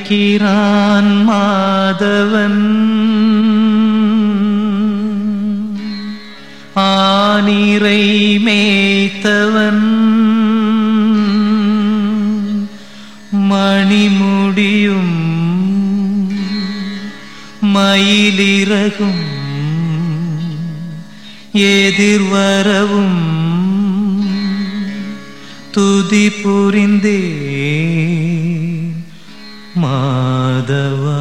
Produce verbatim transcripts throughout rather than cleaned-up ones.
அழைக்கிறான் மாதவன் ஆனிரை மேய்த்தவன் மணிமுடியும் மயிலிறகும் எதிர்வரவும் துதி புரிந்தே மாதவா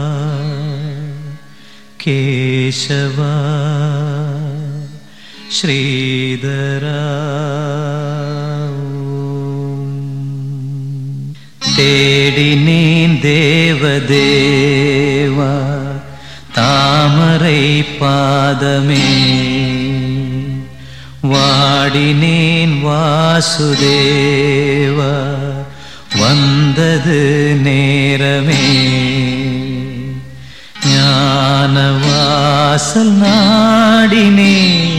கேசவா ஸ்ரீதரா தேடினேன் தேவதேவா தாமரை பாதமே வாடினேன் வாசுதேவா வந்தது நேரமே ஞானவாசல் நாடினேன்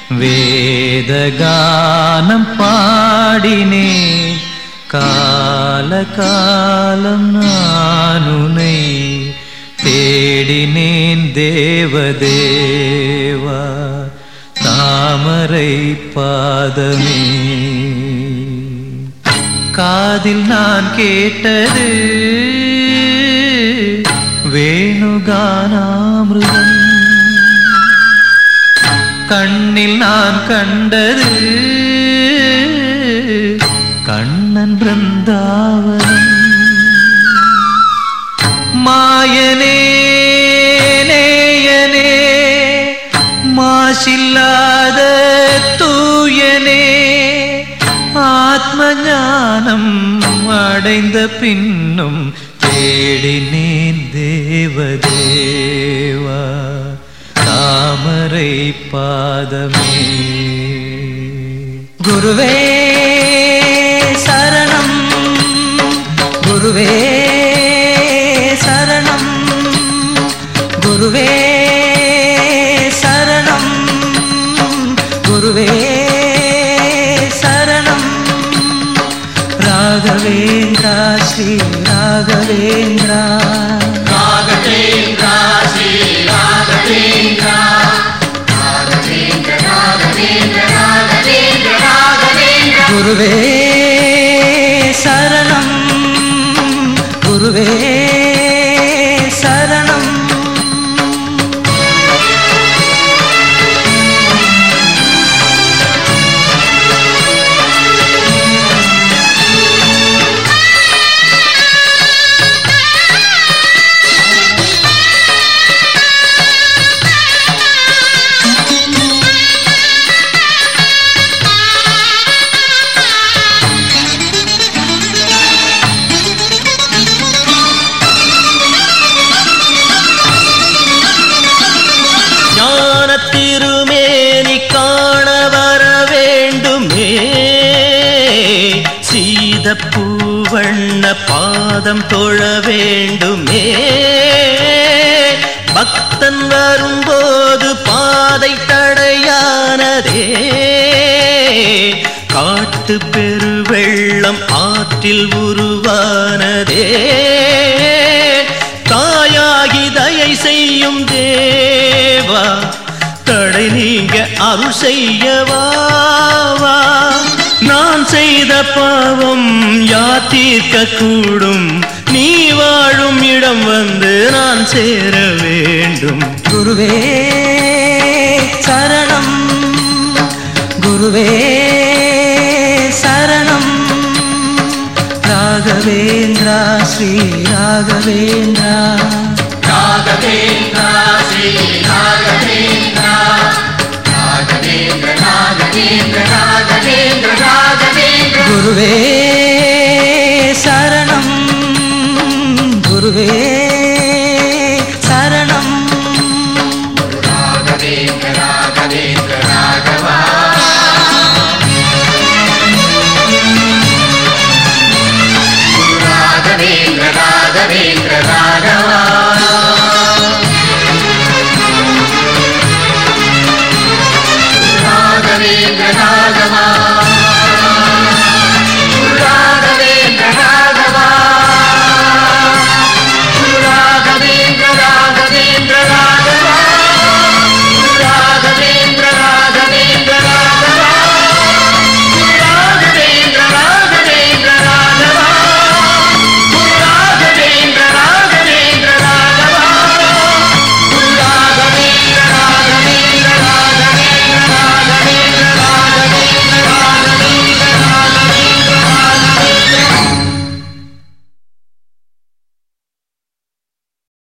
வேதகானம் பாடினேன் கால காலம் நானுனை தேடினேன் தேவதேவா தாமரை பாதமே காதில் நான் கேட்டது வேணுகானாமிருதம் கண்ணில் நான் கண்டது கண்ணன் பிருந்தாவனம் மாயனே நேயனே மாசில்லாத தூயனே ஆத்ம ஞானம் அடைந்த பின்னும் தேடினேன் தேவதேவா தாமரை பாதமே குருவே சரணம் குருவே சரணம் குருவே சரணம் குருவே சரணம் ராகவேந்திரா ஸ்ரீ ராகவேந்திரா ராகவேந்திரா ஸ்ரீ ராகவேந்திரா ராகவேந்திர ராகவேந்திர ராகவேந்திர ராகவேந்திர குருவே சரணம் குருவே சரணம் திருமேனி காண வர வேண்டுமே சீத பூவண்ண பாதம் தொழ வேண்டுமே பக்தன் வரும்போது பாதை தடையானதே காட்டு பெருவெள்ளம் ஆற்றில் உருவானதே தாயாகி தயை செய்யும் தேவா தடை நீங்க அருள் செய்யவா நான் செய்த பாவம் யார் தீர்க்க கூடும் நீ வாழும் இடம் வந்து நான் சேர வேண்டும் குருவே சரணம் குருவே சரணம் ராகவேந்திரா ஸ்ரீ ராகவேந்திரா ராகவேந்திரா ஸ்ரீ ராகவேந்திரா ராகவேந்திர ராகவேந்திர ராகவேந்திர ராகவேந்திர குருவே சரணம் குருவே